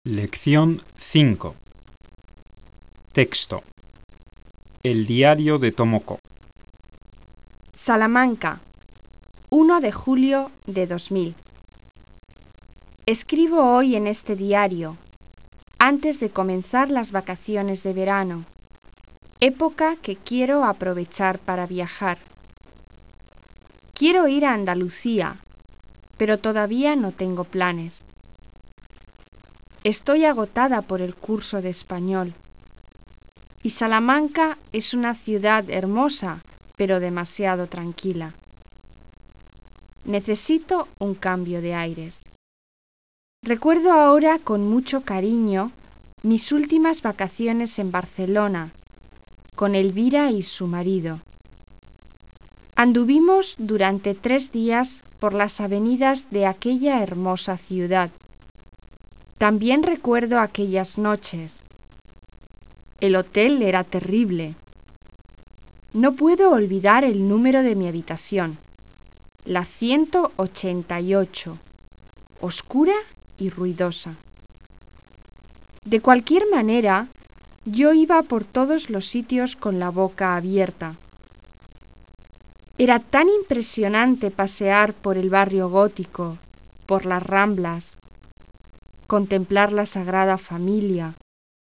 Lección 5. Texto. El diario de Tomoko. Salamanca, 1 de julio de 2000. Escribo hoy en este diario, antes de comenzar las vacaciones de verano, época que quiero aprovechar para viajar. Quiero ir a Andalucía, pero todavía no tengo planes. Estoy agotada por el curso de español. Y Salamanca es una ciudad hermosa, pero demasiado tranquila. Necesito un cambio de aires. Recuerdo ahora con mucho cariño mis últimas vacaciones en Barcelona, con Elvira y su marido. Anduvimos durante 3 días por las avenidas de aquella hermosa ciudad. También recuerdo aquellas noches. El hotel era terrible. No puedo olvidar el número de mi habitación, la 188, oscura y ruidosa. De cualquier manera, yo iba por todos los sitios con la boca abierta. Era tan impresionante pasear por el barrio gótico, por las Ramblas, contemplar la Sagrada Familia,